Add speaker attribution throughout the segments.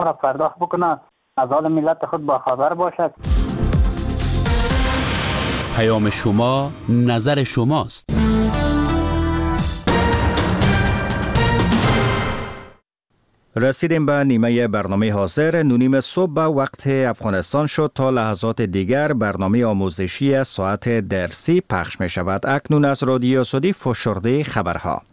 Speaker 1: را پرداخت بکنه، از حال ملت خود با خبر باشد.
Speaker 2: پیام شما، نظر شماست.
Speaker 3: رسیدیم به نیمه برنامه حاضر. 9:30 صبح به وقت افغانستان شد. تا لحظات دیگر برنامه آموزشی ساعت درسی پخش می شود. اکنون از رادیو آزادی فشرده خبرها.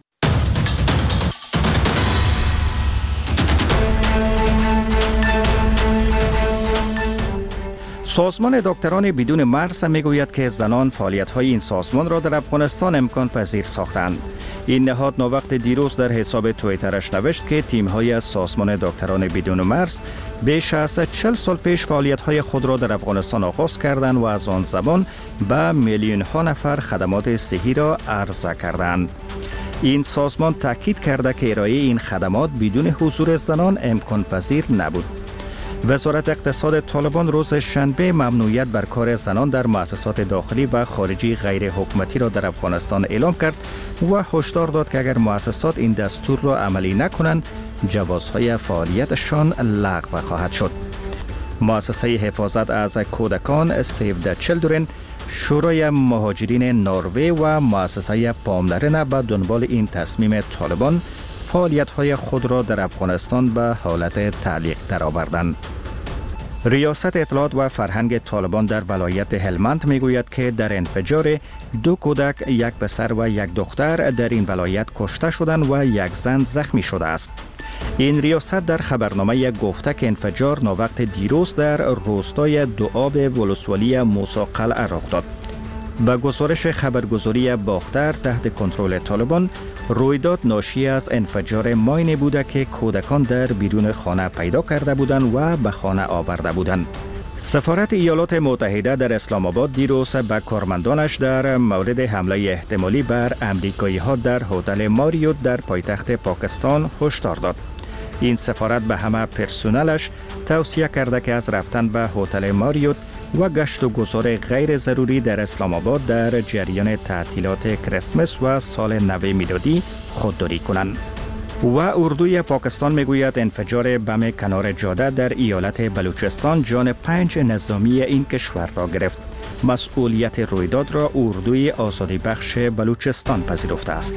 Speaker 3: سازمان دکتران بدون مرز میگوید که زنان فعالیت‌های این سازمان را در افغانستان امکان پذیر ساختند. این نهاد ناوقت دیروز در حساب توییترش نوشت که تیم‌های از سازمان دکتران بدون مرز بیش از 40 سال پیش فعالیت‌های خود را در افغانستان آغاز کردند و از آن زمان به میلیون‌ها نفر خدمات صحی را عرضه کردند. این سازمان تاکید کرده که ارائه این خدمات بدون حضور زنان امکان پذیر نبود. وزارت اقتصاد طالبان روز شنبه ممنوعیت بر کار زنان در مؤسسات داخلی و خارجی غیر حکومتی را در افغانستان اعلام کرد و هشدار داد که اگر مؤسسات این دستور را عملی نکنند جوازهای فعالیتشان لغو خواهد شد. مؤسسه حفاظت از کودکان سیو د چیلدرن، شورای مهاجرین نروژ و مؤسسه پاملرنه به دنبال این تصمیم طالبان فعالیت‌های خود را در افغانستان به حالت تعلیق درآوردند. ریاست اطلاعات و فرهنگ طالبان در ولایت هلمند میگوید که در انفجار 2 کودک، 1 پسر و 1 دختر در این ولایت کشته شدند و 1 زن زخمی شده است. این ریاست در خبرنامه گفته که انفجار ناوقت دیروز در روستای دوآب ولسوالی موسی قلعه رخ داد. به گزارش خبرگزاری باختر تحت کنترل طالبان، رویداد ناشی از انفجار ماینی بوده که کودکان در بیرون خانه پیدا کرده بودند و به خانه آورده بودند. سفارت ایالات متحده در اسلام آباد دیروز به کارمندانش در مورد حمله احتمالی بر امریکایی‌ها در هتل ماریوت در پایتخت پاکستان هشدار داد. این سفارت به همه پرسنلش توصیه کرده که از رفتن به هتل ماریوت و گشت و گذار غیر ضروری در اسلام آباد در جریان تعطیلات کریسمس و سال نو میلادی خودداری کنند. و اردوی پاکستان میگوید انفجار بم کنار جاده در ایالت بلوچستان جان 5 نظامی این کشور را گرفت. مسئولیت رویداد را اردوی آزادی بخش بلوچستان پذیرفته است.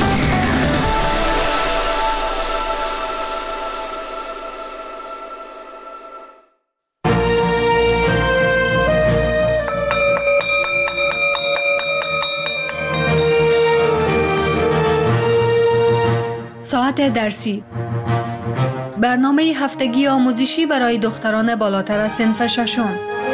Speaker 4: ساعت درسی، برنامه هفتگی آموزشی برای دختران بالاتر از صنف ششم.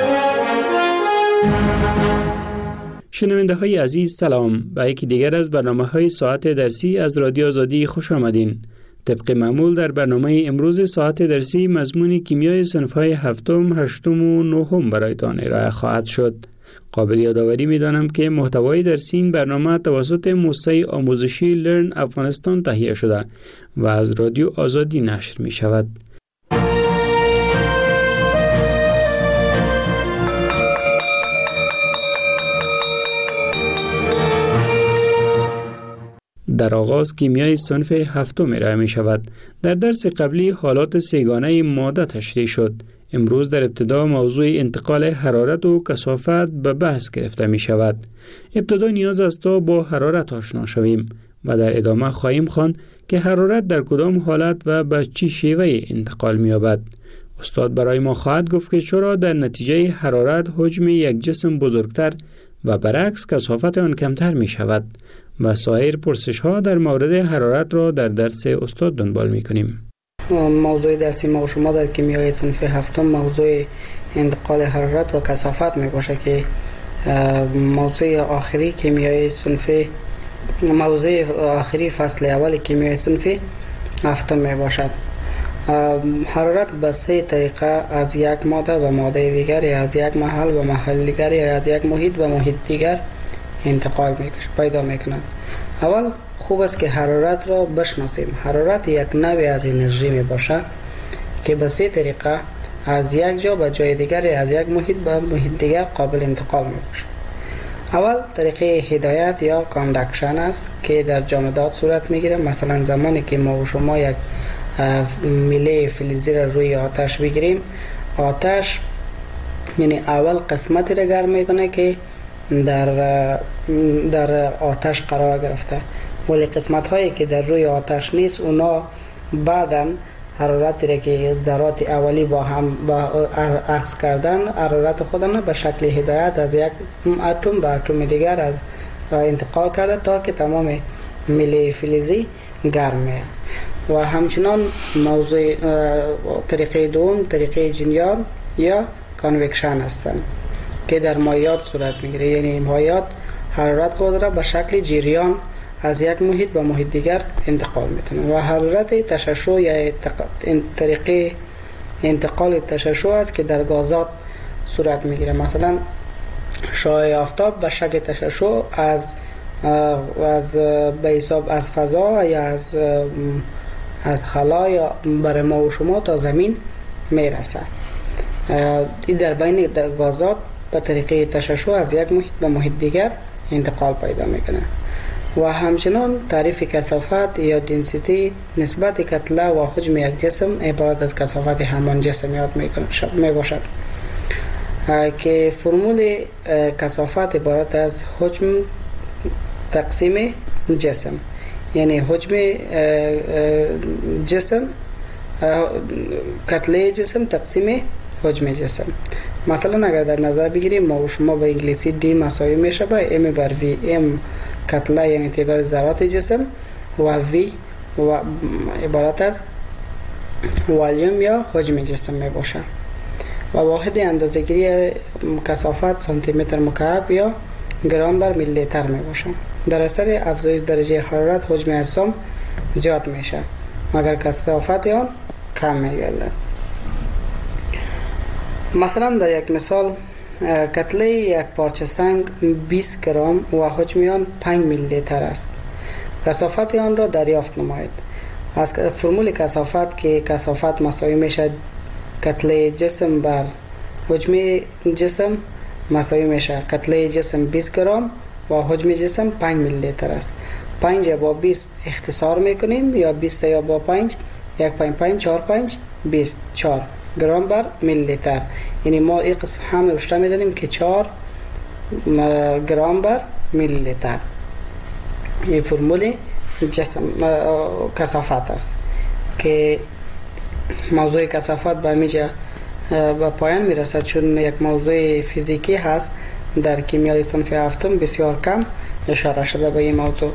Speaker 5: شنونده های عزیز سلام، به یکی دیگر از برنامه های ساعت درسی از رادیو آزادی خوش آمدین. طبق معمول در برنامه امروز ساعت درسی مضمون کیمیای صنف های هفتم، هشتم و نهم برایتان ارائه خواهد شد. قابل یادآوری می‌دانم که محتوای درسی این برنامه توسط موسسه آموزشی لرن افغانستان تهیه شده و از رادیو آزادی نشر می‌شود. در آغاز کیمیای صنف هفتم ارائه می‌شود. در درس قبلی حالات سه‌گانه ماده تشریح شد. امروز در ابتدا موضوع انتقال حرارت و کثافت به بحث گرفته می شود. ابتدا نیاز است تا با حرارت آشنا شویم و در ادامه خواهیم خواند که حرارت در کدام حالت و به چه شیوه انتقال می یابد. استاد برای ما خواهد گفت که چرا در نتیجه حرارت حجم یک جسم بزرگتر و برعکس کثافت آن کمتر می شود و سایر پرسش ها در مورد حرارت را در درس استاد دنبال می کنیم.
Speaker 6: موضوع درسی ما و شما در کیمیای صنف هفتم موضوع انتقال حرارت و کثافت می باشه که موضوع آخری کیمیای صنف موضوع آخری فصل اول کیمیای صنف هفتم می باشد. حرارت به 3 طریقه از یک ماده به ماده دیگر یا از یک محل به محل دیگر یا از یک محیط به محیط دیگر انتقال پیدا می کند. اول خوب است که حرارت را بشناسیم. حرارت یک نوع از انرژی می باشد که به 3 طریقه از یک جا به جای دیگر از یک محیط به محیط دیگر قابل انتقال می باشد. اول طریقه هدایت یا کاندکشن است که در جامدات صورت می گیرد. مثلا زمانی که ما و شما یک میله فلزی را روی آتش بگیریم. آتش یعنی اول قسمتی را گرم میکنه که در آتش قرار گرفته، ولی قسمت هایی که در روی آتش نیست اونا بعداً حرارتی را که ذرات اولی با هم اخذ کردن حرارت خودن به شکل هدایت از یک اتم به اتم دیگر انتقال کرده تا که تمام میله فلزی گرم میشه. و همچنان موضوع طریقه دوم طریقه جریان یا کانوکشن هستند که در مایعات صورت میگیره. یعنی مایعات حرارت خود را به شکل جریان از یک محیط به محیط دیگر انتقال میتونه و حرارت تشعشع یا طریقه انتقال تشعشع است که در صورت میگیره. مثلا شعاع آفتاب به شکل تشعشع از به حساب از فضا یا از خلا یا برای ما و شما تا زمین میرسه. این در بین گازات به طریقه تشعشع از یک محیط به محیط دیگر انتقال پیدا میکنه. و همچنان تعریف کثافت یا دنسیتی نسبت کتله و حجم یک جسم عبارت از کثافت همان جسم یاد می باشد که فرمول کثافت عبارت از حجم تقسیم جسم، یعنی حجم جسم کتله جسم تقسیم حجم جسم. مثلا اگر در نظر بگیریم ما و شما به انگلیسی دی مساوی میشه با ام بر وی. ام کتله یعنی تعداد ذرات جسم و وی و عبارت از والیوم یا حجم جسم می باشه و واحد اندازه‌گیری کثافت سانتی متر مکعب یا گرم بر میلی لیتر می باشه. در اثر افزایش درجه حرارت حجم اجسام زیاد میشه مگر کثافت آن کم میگرده. مثلا در یک مثال کتله یک پارچه سنگ 20 گرم و حجم آن 5 میلی لیتر است. کثافت آن را دریافت نمایید. از فرمول کثافت که کثافت مساوی میشه کتله جسم بر حجم جسم مساوی میشه کتله جسم 20 گرم و حجم جسم 5 میلی لیتر است. 5 با 20 اختصار میکنیم یا 20 یا با 5 1 5 5 4 5 20 4 گرم بر میلی لیتر. یعنی ما این قسم هم نوشته میدانیم که 4 گرم بر میلی لیتر. این فرمول جسم کثافت است که موضوع کثافت به میجا به پایان میرسد چون یک موضوع فیزیکی هست. در کیمیای صنف هفتم بسیار کم اشاره شده به این موضوع.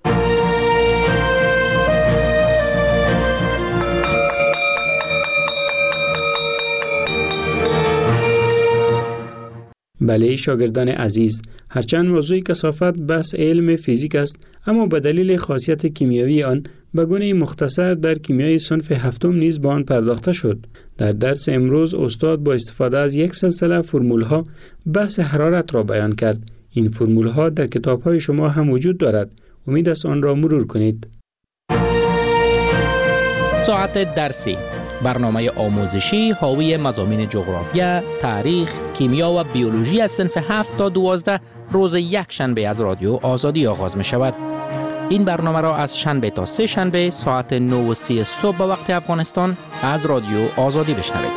Speaker 5: بله شاگردان عزیز، هرچند موضوع کثافت بحث علم فیزیک است، اما به دلیل خاصیت کیمیایی آن به گونه مختصر در کیمیای صنف هفتم نیز به آن پرداخته شد. در درس امروز استاد با استفاده از یک سلسله فرمول‌ها بحث حرارت را بیان کرد. این فرمول‌ها در کتاب‌های شما هم وجود دارد. امید است آن را مرور کنید.
Speaker 7: ساعت درسی، برنامه آموزشی حاوی مضامین جغرافیا، تاریخ، کیمیا و بیولوژی از صنف 7 تا 12 روز یک شنبه از رادیو آزادی آغاز می شود. این برنامه را از شنبه تا سه شنبه ساعت 9:30 صبح به وقت افغانستان از رادیو آزادی بشنوید.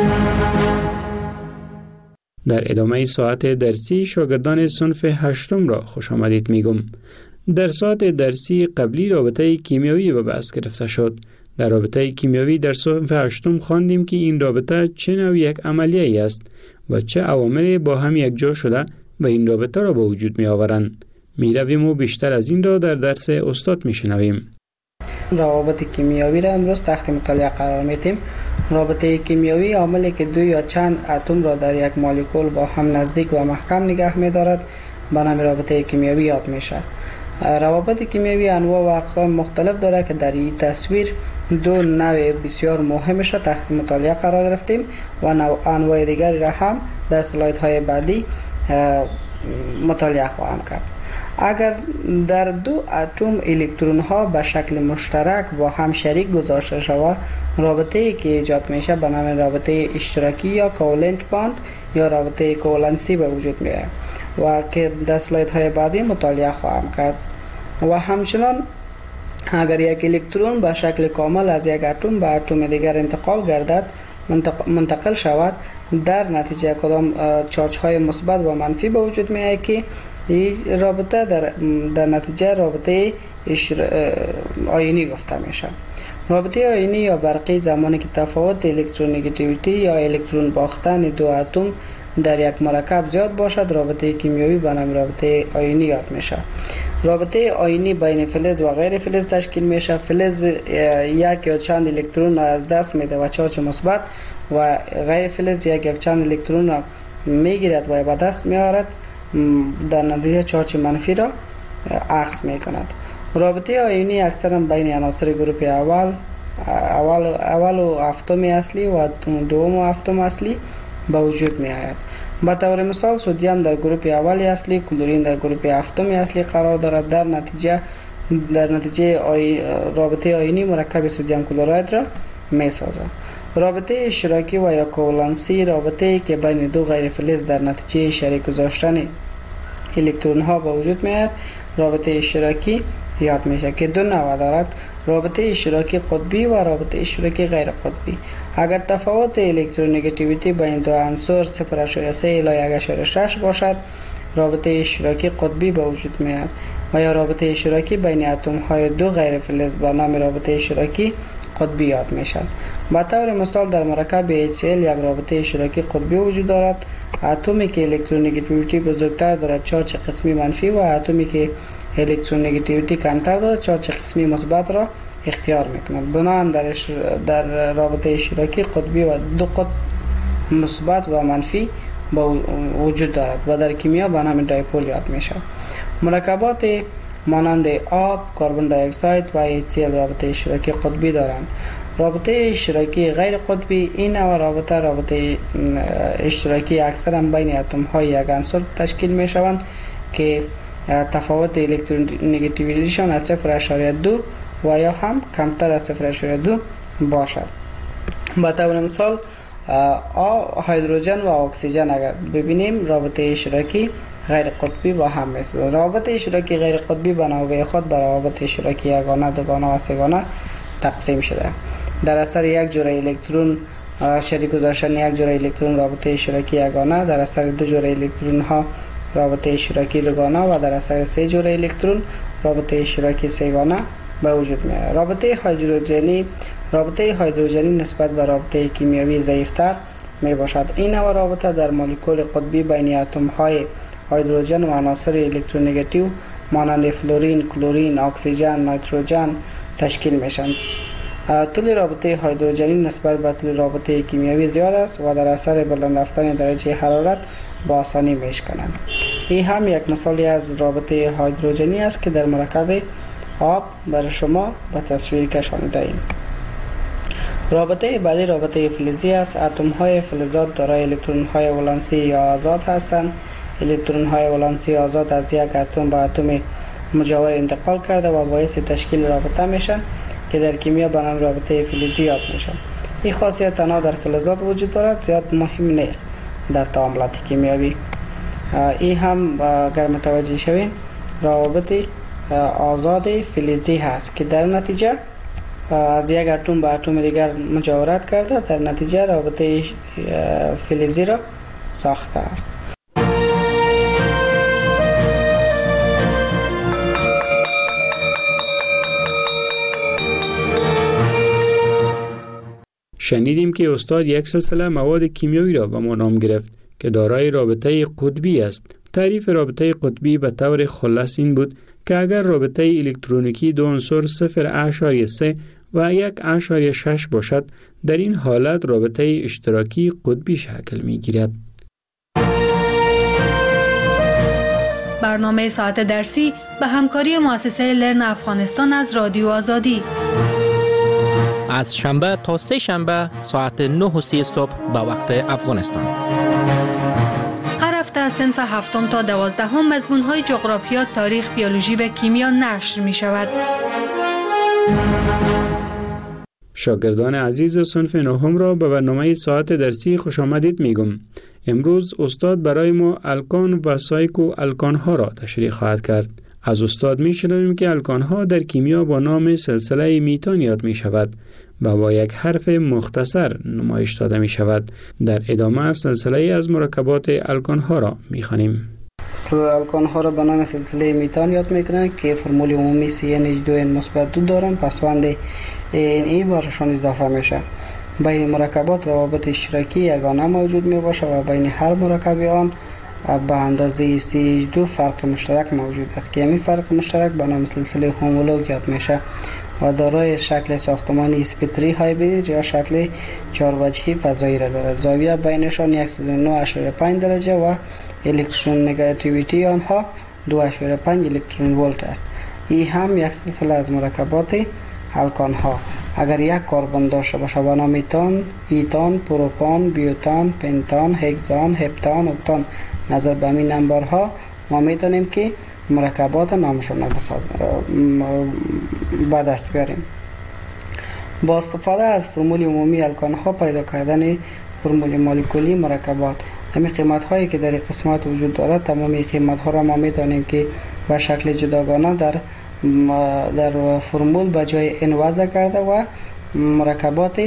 Speaker 5: در ادامه ساعت درسی شاگردان صنف هشتم را خوش آمدید میگم. در ساعت درسی قبلی رابطه کیمیایی به بحث گرفته شد. در رابطه کیمیایی در صنف هشتم خواندیم که این رابطه چه نوع یک عملیه است و چه عواملی با هم یکجا شده و این رابطه را به وجود می آورند. می رویم و بیشتر از این را در درس استاد می شنویم.
Speaker 6: روابط کیمیایی را امروز تحت مطالعه قرار میدیم. رابطه کیمیایی عاملی که دو یا چند اتم را در یک مولکول با هم نزدیک و محکم نگه می دارد به نام رابطه کیمیایی یاد میشه. روابط کیمیایی انواع و اقسام مختلف داره که در این تصویر دو نوع بسیار مهمش را تحت مطالعه قرار گرفتیم و انواع دیگری را هم در سلایدهای بعدی مطالعه خواهم کرد. اگر در دو اتم الکترون ها به شکل مشترک با هم شریک گذاشته شود، رابطه ای که ایجاد میشه به نام رابطه اشتراکی یا کوولنت باند یا رابطه کوولنسی به وجود میاد و که در سلاید های بعدی مطالعه خواهم کرد. و همچنان اگر یک الکترون به شکل کامل از یک اتم به اتم دیگر منتقل شود، در نتیجه کدام چارج های مثبت و منفی به وجود می آید که این رابطه در نتیجه رابطه آیونی گفته میشه. رابطه آیونی یا برقی زمانی که تفاوت الکترونگیتیویتی یا الکترون باختن دو اتم در یک مرکب زیاد باشد، رابطه کیمیایی به نام رابطه آیونی یاد میشه. رابطه آیونی بین فلز و غیر فلز تشکیل میشه. فلز یک یا چند الکترون را از دست میده و چارج مثبت و غیر فلز یک یا چند الکترون را میگیرد و به دست میآورد، در نتیجه چارج منفی را اخذ میکند. رابطه آیونی اکثرا بین عناصر گروپ اول و هفتم اصلی و دوم و هفتم اصلی به وجود می آید. به طور مثال سدیم در گروپ اول اصلی، کلورین در گروپ هفتم اصلی قرار دارد. در نتیجه رابطه آیونی مرکب سدیم کلراید را می سازد. رابطه اشتراکی و یا کوولانسی، رابطه که بین دو غیر فلز در نتیجه شریک گذاشتن الکترون ها به وجود می آید، رابطه اشتراکی یاد میشه که دو نوع دارد: رابطه اشتراکی قطبی و رابطه اشتراکی غیر قطبی. اگر تفاوت الکترونگیتیویتی بین دو عنصر 0.3 الی 1.6 باشد، رابطه اشتراکی قطبی به وجود میاد و یا رابطه اشتراکی بین اتم های دو غیر فلز به نام رابطه اشتراکی قطبی یاد میشد. به طور مثال در مرکب HCl یک رابطه اشتراکی قطبی وجود دارد. اتمی که الکترونگیتیویتی بزرگتر دارد چارج قسمی منفی و اتمی که الکترونگیتیویتی کمتر دارد چارج قسمی مثبت را اختیار میکند. بنابراین در رابطه اشتراکی قطبی و دو قطب مثبت و منفی وجود دارد و در کیمیا به نام دایپول یاد میشه. مرکبات مانند آب، کربن دی اکساید و HCl رابطه اشتراکی قطبی دارند. رابطه اشتراکی غیر قطبی، این نوع رابطه اشتراکی اکثرا بین اتم های یک عنصر تشکیل می شوند که تفاوت الکترونگیتیویتیشان از 0.2 و یا هم کمتر از 0.2 باشد. به طور مثال هیدروژن و اکسیژن اگر ببینیم رابطه اشتراکی غیر قطبی با هم میسازند. رابطه اشتراکی غیر قطبی به نوبه خود بر روابط اشتراکی یگانه، دوگانه و سه‌گانه تقسیم شده. در اثر یک جوره الکترون شریک گذاشتن یک جوره الکترون رابطه اشتراکی یگانه، در اثر دو جوره الکترون ها رابطه اشتراکی دوگانه و در اثر سه جوره الکترون رابطه اشتراکی سه‌گانه به وجود می آید. رابطه هیدروژنی نسبت به رابطه کیمیایی ضعیفتر می باشد. این نوع رابطه در مولکول قطبی بین اتم های هیدروژن و عناصر الکترونگیتیو مانند فلورین، کلورین، اکسیژن، نیتروژن تشکیل میشند. طول رابطه هیدروژنی نسبت به طول رابطه کیمیایی زیاد است و در اثر بلند رفتن درجه حرارت با آسانی میشکنند. این هم یک مثالی از رابطه هیدروژنی است که در مرکب آب برای شما به تصویر کشانیده ایم. رابطه بعدی رابطه فلزی است. اتم های فلزات دارای الکترون های ولانسی یا آزاد هستند. الکترون های ولانسی آزاد از یک اتم به اتم مجاور انتقال کرده و باعث تشکیل رابطه میشن که در کیمیا به نام رابطه فلزی یاد میشن. این خاصیت تنها در فلزات وجود دارد، زیاد مهم نیست در تعاملات کیمیایی. این هم اگر متوجه شوین روابط آزاد فلزی هست که در نتیجه از یک اتم به اتم دیگر مجاورت کرده، در نتیجه رابطه فلزی را ساخته است.
Speaker 5: شنیدیم که استاد یک سلسله مواد کیمیایی را به ما نام گرفت که دارای رابطه قطبی است. تعریف رابطه قطبی به طور خلاص این بود که اگر رابطه الکترونیکی دو عنصر 0.3 و 1.6 باشد، در این حالت رابطه اشتراکی قطبی شکل می گیرد.
Speaker 4: برنامه ساعت درسی به همکاری مؤسسه لرن افغانستان از رادیو آزادی
Speaker 7: از شنبه تا سه شنبه ساعت 9:30 صبح به وقت افغانستان.
Speaker 4: هر هفته از صنف 7 تا 12 مضمون‌های جغرافیا، تاریخ، بیولوژی و کیمیا نشر می شود.
Speaker 5: شاگردان عزیز صنف 9 را به برنامه ساعت درسی خوش آمدید میگم. امروز استاد برای ما الکان و سایکو الکان ها را تشریح خواهد کرد. از استاد می شنویم که الکان‌ها در کیمیا با نام سلسله میتان یاد می شود و با یک حرف مختصر نمایش داده می شود. در ادامه سلسله از مرکبات الکان‌ها را می خوانیم.
Speaker 6: الکان‌ها را به نام سلسله میتان یاد میکنند که فرمول عمومی CnH2n-2 دارند. پسوند ای برشان اضافه میشه. بین مرکبات روابط اشتراکی یگانه موجود می باشه و بین هر مرکب آن به اندازه CH2 فرق مشترک موجود است که همین فرق مشترک به نام سلسله هومولوگ یاد میشه و دارای شکل ساختمانی اسپتری هایبرید یا شکل 4 وجهی فضایی را دارد. زاویه بینشان 109.5 درجه و الکترون نگاتیویتی آنها 2.5 الکترون ولت است. این هم یک سلسله از مرکبات الکان ها. اگر یک کربن داشته باشه به نام ایتان، پروپان، بیوتان، پنتان، هگزان، هپتان، اکتان، نظر به این نمبرها ما میتونیم که مرکبات نامشون به دست بیاریم. با استفاده از فرمول عمومی الکان ها پیدا کردن فرمول مولکولی مرکبات. همین قیمت هایی که در قسمت وجود دارد تمامی قیمت ها را ما میتونیم که به شکل جداگانه در فرمول به جای ان وضع کرده و مرکبات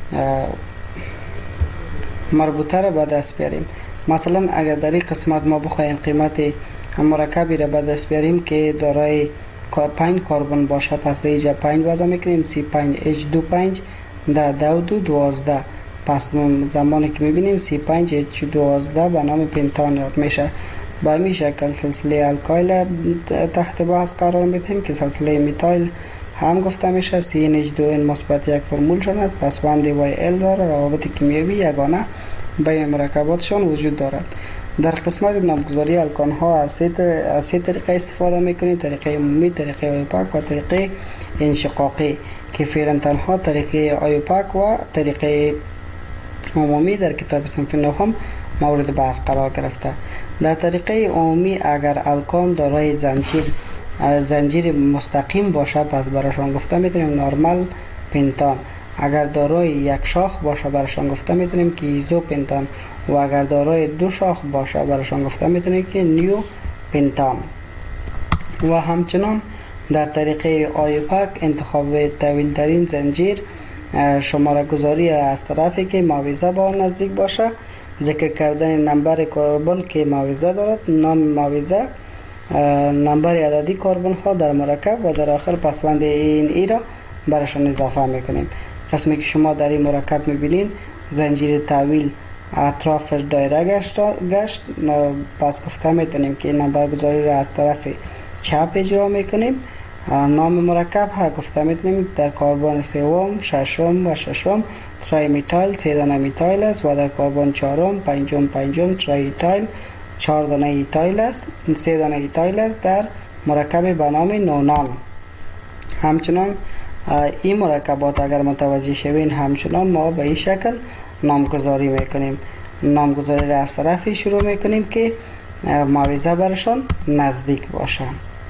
Speaker 6: مربوطه را به دست بیاریم. مثلا اگر در این قسمت ما بخوایم قیمت مرکبی را به دست بیاریم که دارای 5 کربن باشه، پس در اینجا 5 وضع میکنیم C5H25 در 12. پس زمانی که میبینیم C5H12 به نام پنتان یاد میشه. به این شکل سلسله الکایل تحت بحث قرار میدیم که سلسله میتایل هم گفته میشه. CnH2n-1 فرمولشون است. پسوند YL داره. روابط کیمیایی یگانه بین مرکباتشون وجود دارد. در قسمت نامگذاری الکان ها از سه طریقه استفاده میکنیم: طریقه عمومی، طریقه آیوپاک و طریقه انشقاقی که فعلا تنها طریقه آیوپاک و طریقه عمومی در کتاب صنف نهم مورد بحث قرار گرفته. در طریقه عمومی اگر الکان دارای زنجیر مستقیم باشه پس براشون گفته میتونیم نورمال پنتان. اگر دارای یک شاخ باشه براشون گفته میتونیم که ایزو پنتان و اگر دارای 2 شاخ باشه براشون گفته میتونیم که نیو پنتان. و همچنان در طریقه آیوپاک انتخاب طویل ترین زنجیر شماره گذاری را از طرفی که معاوضه با نزدیک باشه، ذکر کردن نمبر کربن که معاوضه دارد، نام معاوضه، نمبر عددی کربن ها در مرکب و در آخر پسوند ای را برشان اضافه میکنیم. قسمی که شما در این مرکب میبینین زنجیر طویل اطراف دایره گشت، پس گفته میتونیم که این نمبر گذاری را از طرف چپ اجرا میکنیم. نام مرکب ها گفته میتونیم در کربن سوم، ششم و ششم ترای میتایل 3 دانه میتایل است و در کربن چهارم، پنجم ترای ایتایل 4 دانه ایتایل است، 3 دانه ایتایل است در مرکب به نام نونان. همچنان این مرکبات اگر متوجه شوین همچنان ما به این شکل نامگذاری میکنیم. نامگذاری را از طرفی شروع میکنیم که معاوضه برشان نزدیک باشه.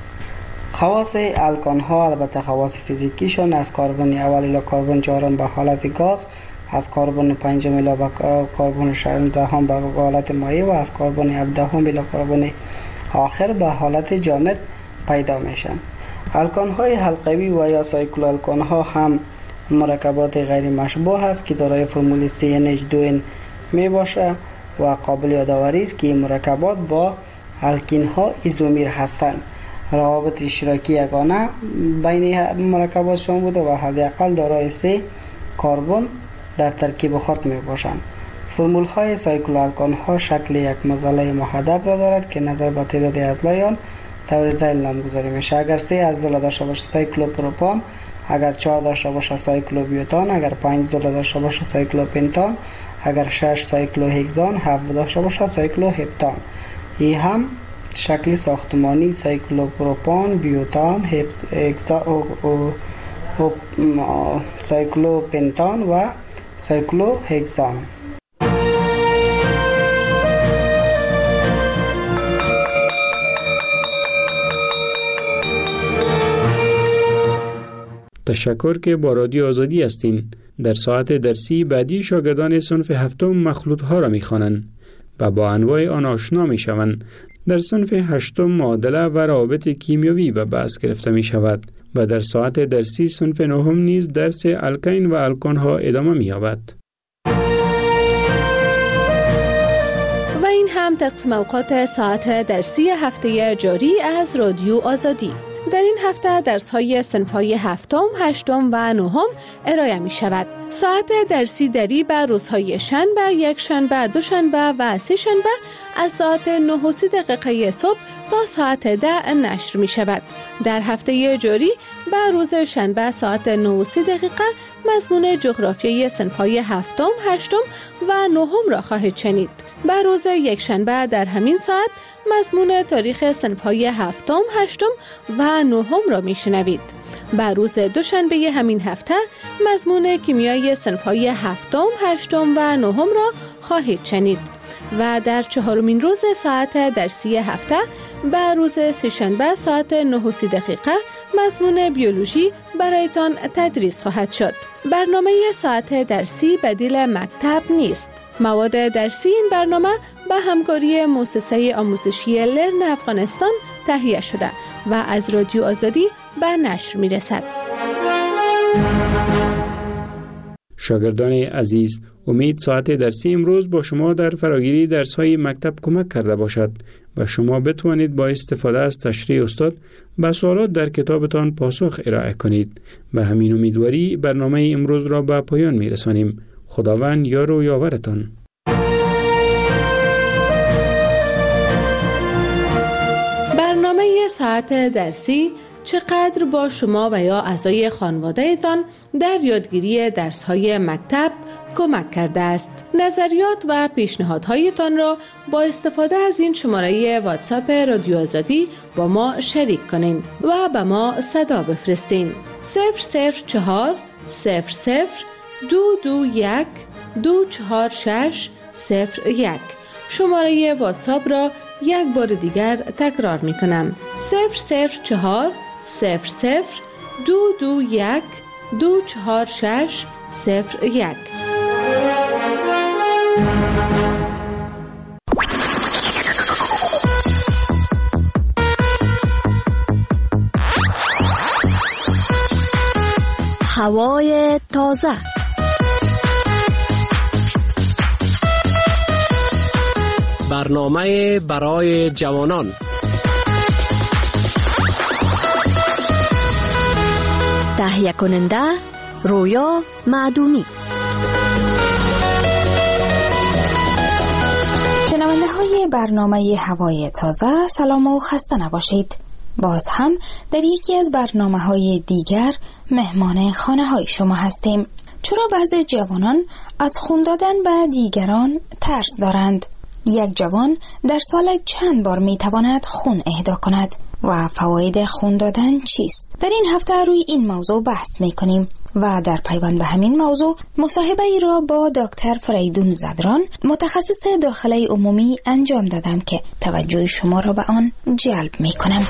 Speaker 6: خواص الکان ها البته خواص فیزیکیشون از کربن اول الی کربن چهارم به حالت گاز، از کربن پنجم الی به کربن شانزدهم به حالت مایع و از کربن هفدهم الی کربن آخر به حالت جامد پیدا میشن. الکان های حلقوی و یا سایکلو الکان ها هم مرکبات غیر مشبوه است که دارای فرمول CnH2n می باشه و قابل یادآوری است که این مرکبات با الکین ها ایزومیر هستند. روابط اشتراکی یگانه بین مرکباتشون بوده و حداقل دارای 3 کربن در ترکیب خود می باشند. فرمول های سایکلو الکان ها شکل یک معضله محدب را دارد که نظر به تعداد اضلاع آن طور ذیل نامگذاری میشه. اگر 3 اضلاع داشته باشه سایکلو پروپان، اگر 4 داشته باشه سایکلو بیوتان، اگر 5 داشته باشه سایکلو پنتان، اگر 6 سایکلو هگزان، 7 داشته باشه سایکلو هپتان. این هم شکل ساختمانی سایکلو پروپان، بیوتان، سایکلو پنتان و سایکلو هگزان.
Speaker 5: تشکر که با رادیو آزادی هستین. در ساعت درسی بعدی شاگردان صنف هفتم مخلوط ها را می خوانند و با انواع آن آشنا می شوند. در صنف 8 معادله و روابط کیمیایی به بحث گرفته می شود و در ساعت درسی صنف 9 نیز درس الکین و الکان ها ادامه می یابد.
Speaker 8: و این هم تقسیم اوقات ساعت درسی هفته جاری از رادیو آزادی. در این هفته درس‌های صنف‌های 7م، 8م و 9م ارائه می‌شود. ساعت درسی دری به روزهای شنبه، یک شنبه، دو شنبه و سه شنبه از ساعت 9:30 صبح تا ساعت 10 نشر می‌شود. در هفته جاری به روز شنبه ساعت 9:30 مضمون جغرافیای صنف‌های 7م، 8م و 9م را خواهید شنید. به روز یک شنبه در همین ساعت مضمون تاریخ صنف‌های 7م، 8م و 9م را میشنوید. به روز دوشنبه همین هفته مضمون کیمیای صنف‌های 7م، 8م و 9م را خواهید شنید. و در چهارمین روز ساعت درسی هفته به روز سه‌شنبه ساعت 9:30 مضمون بیولوژی برایتان تدریس خواهد شد. برنامه ساعت درسی بدیل مکتب نیست. مواد درسی این برنامه به همکاری مؤسسه آموزشی لرن افغانستان تهیه شده و از رادیو آزادی به نشر می رسد.
Speaker 5: شاگردان عزیز، امید ساعت درسی امروز با شما در فراگیری درس‌های مکتب کمک کرده باشد و شما بتوانید با استفاده از تشریح استاد به سوالات در کتابتان پاسخ ارائه کنید. به همین امیدواری برنامه امروز را به پایان می رسانیم. خداوند یار و یاورتان.
Speaker 8: برنامه ساعت درسی چقدر با شما و یا اعضای خانواده‌تان در یادگیری درس‌های مکتب کمک کرده است؟ نظریات و پیشنهادهایتان را با استفاده از این شماره واتساپ رادیو آزادی با ما شریک کنین و به ما صدا بفرستین. 004 00 221 246 01. شماره واتساپ را یک بار دیگر تکرار می کنم. 004 00 221 246 01.
Speaker 9: هوای تازه.
Speaker 10: برنامه برای جوانان.
Speaker 9: تهیه کننده رویا معدومی.
Speaker 11: شنونده های برنامه هوای تازه، سلام و خسته نباشید. باز هم در یکی از برنامه های دیگر مهمان خانه های شما هستیم. چرا بعضی جوانان از خون دادن به دیگران ترس دارند؟ یک جوان در سال چند بار میتواند خون اهدا کند و فواید خون دادن چیست؟ در این هفته روی این موضوع بحث میکنیم و در پیوند به همین موضوع مصاحبه ای را با دکتر فریدون زدران متخصص داخله عمومی انجام دادم که توجه شما را به آن جلب میکنم.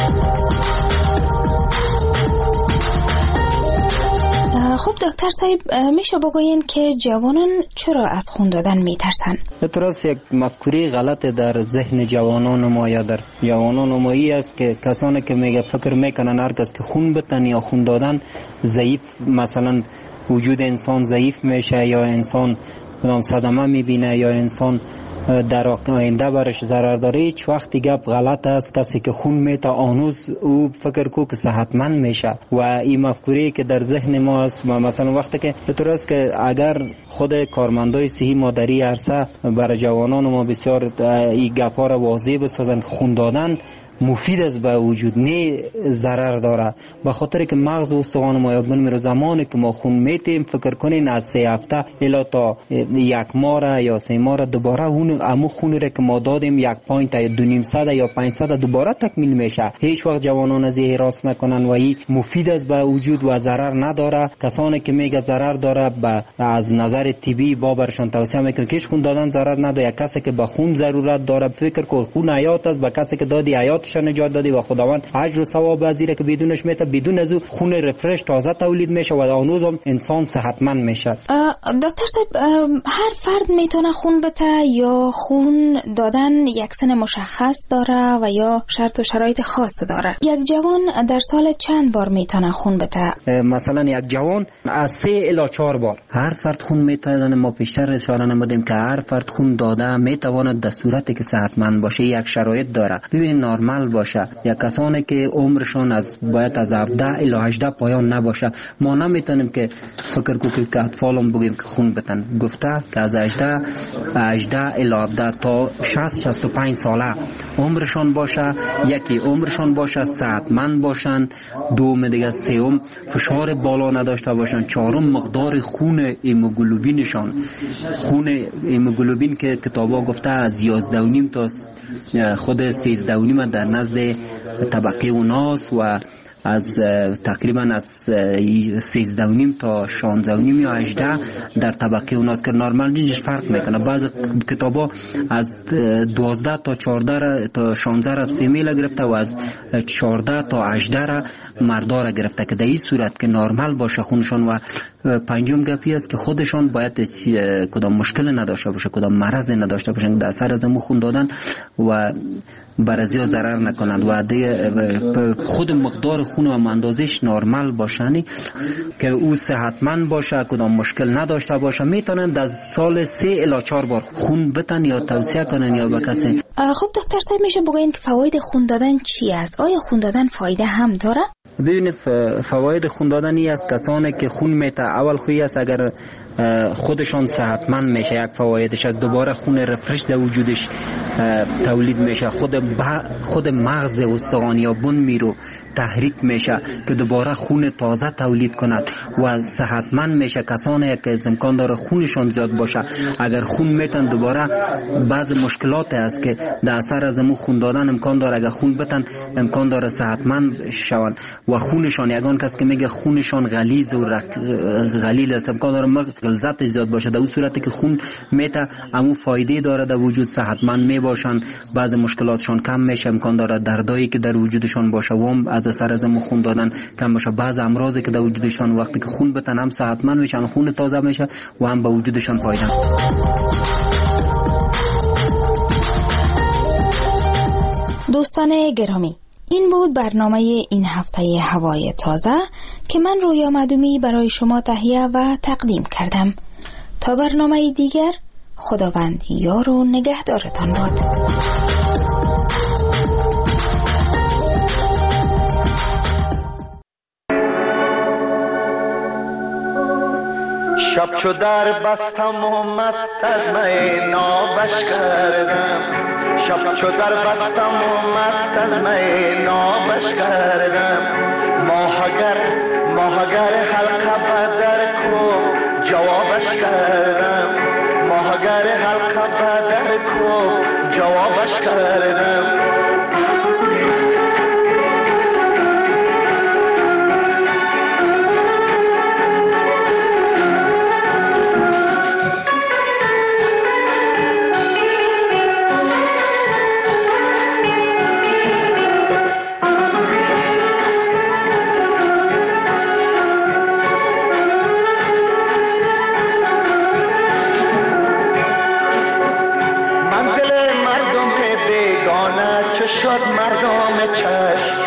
Speaker 11: خب دکتر صاحب، میشه بگوین که جوانان چرا از خون دادن میترسن؟
Speaker 12: درست یک مفکوره غلط در ذهن جوانان ما یا در جوانان ما است که کسانی که میگه فکر میکنن هر کس که خون بتن یا خون دادن ضعیف، مثلا وجود انسان ضعیف میشه یا انسان صدمه میبینه یا انسان در آینده برش ضرر داره. هیچ وقتی گپ غلط است. کسی که خون میته آنوز او فکر کو که صحتمند میشه و این مفکوره که در ذهن ما است. مثلا وقتی که به طور است که اگر خود کارمندای صحی مادری عرصه برای جوانان ما بسیار این گپا را واضح بسازن که خون دادن مفید است به وجود، نه ضرر داره. به خاطر که مغز و استخوان ما یاد میره زمانی که ما خون میتیم فکر کنین از 3 هفته الی تا 1 ماه یا 3 ماه دوباره اون خون را که ما دادیم 1 پوینت یا 200 یا 500 دوباره تکمیل میشه. هیچ وقت جوانان از این راست نکنن و این مفید است به وجود و ضرر نداره. کسانی که میگه ضرر داره از نظر طبی بابرشان توصیه میکنه که خون دادن ضرر نداره. کسی که به خون ضرورت داره فکر کن خون حیات است، به کسی که دادی حیات مشکلاتش نجات دادی و خداوند اجر و ثواب وزیره که بدونش میته، بدون از خون رفرش تازه تولید میشه و هنوز هم انسان صحتمند میشه.
Speaker 11: دکتر صاحب، هر فرد میتونه خون بده یا خون دادن یک سن مشخص داره و یا شرط و شرایط خاص داره؟ یک جوان در سال چند بار میتونه خون بده؟
Speaker 12: مثلا یک جوان از 3 الی 4 بار هر فرد خون میتونه. ما پیشتر اشاره نمودیم که هر فرد خون داده میتواند در صورتی که صحتمند باشه یک شرایط داره. ببین نرمال باشه. یا کسانی که عمرشون باید از 17 الی 18 پایان نباشه. ما نمیتونیم که فکر کنیم که اطفالم بگیم که خون بدن. گفته که از 18 الی 17 تا 60-65 ساله عمرشون باشه. یکی عمرشون باشه، صحتمند باشن. دوم دیگه، سوم فشار بالا نداشته باشن. چهارم مقدار خون هیموگلوبینشان، خون هیموگلوبین که کتابا گفته از 11.5 تا خود 13.5 در نزد طبقه اوناس و از تقریبا از 13.5 تا 16.5 یا 18 در طبقه اوناس که نرمال جنسش فرق میکنه. بعض کتابا از 12 تا 14 تا 16 از فیمیل گرفته و از 14 تا 18 مردا را گرفته که در این صورت که نرمال باشه خونشون. و پنجم گپی است که خودشون باید کدام مشکل نداشته باشه، کدام مرض نداشته باشن در اثر از خون دادن و برازیا ضرر نکنند و خود مقدار خون و اندازش نرمال باشنی که او صحتمند باشه، کدام مشکل نداشته باشه. میتونن در سال 3 الی 4 بار خون بدن یا توصیه کنن یا به کسی.
Speaker 11: خب دکتر صاحب، میشه بگین که فواید خون دادن چی است؟ آیا خون دادن فایده هم داره؟
Speaker 12: ببینید فواید خون دادنی است. کسانی که خون میته اول خویی است اگر خودشان صحتمند میشه، یک فوایدش از دوباره خون رفرش در وجودش تولید میشه. خود مغز استخوانی یا بن میرو تحریک میشه که دوباره خون تازه تولید کند و صحتمند میشه. کسانی که امکان داره خونشان زیاد باشه اگر خون میتن دوباره بعض مشکلات است که در اثر از خون دادن امکان داره اگر خون بتن امکان داره صحتمند شون و خونشان یگان کس که میگه خونشان غلیظ و غلیل است امکان داره غلظت زیاد باشه. در اون صورتی که خون میته امو فایده داره در وجود، صحتمند میباشن، بعض مشکلاتشان کم میشه، امکان داره دردایی که در وجودشان باشه و هم از اثر از خون دادن کم باشه. بعض امراضی که در وجودشان وقتی که خون بتن هم صحتمند میشن، خون تازه میشه و هم به وجودشان فایده.
Speaker 11: دوستان گرامی، این بود برنامه این هفته هوای تازه که من رویا معدومی برای شما تهیه و تقدیم کردم. تا برنامه دیگر، خداوند یار و نگهدارتان باد.
Speaker 13: شب چو در بستم و مست از می نابش کردم، شب چو در بستم و مست از می نابش کردم. ماهگر حلقه بدر کوفت جوابش کردم، ماهگر حلقه بدر کوفت جوابش کردم. مردم چشم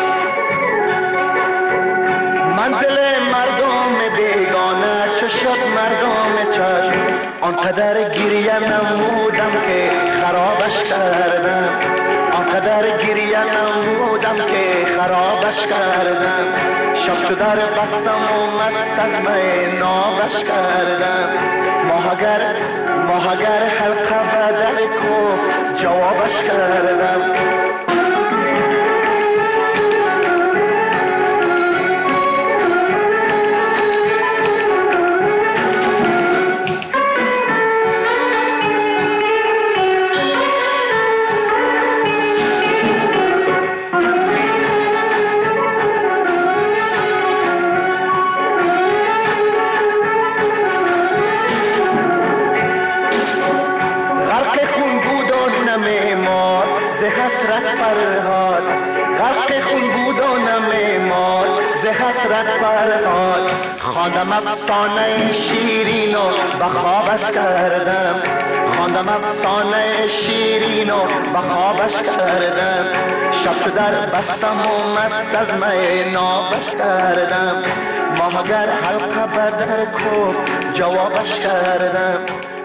Speaker 13: منزل مردم بیگانه چه شد مردم چشم. آنقدر گریه نمودم که خرابش کردم، آنقدر گریه نمودم که خرابش کردم. شب چو در بستم و مست از می نابش کردم. ماهگر حلقه بدر کوفت جوابش کردم. حسرت فرهاد غرق خون بود و نمیمال ز حسرت فرهاد خواندم افسانه شیرین و به خوابش کردم خواندم افسانه شیرین و به خوابش کردم شب چو در بستم و مست از می نابش کردم ماه اگر حلقه به در کوفت جوابش کردم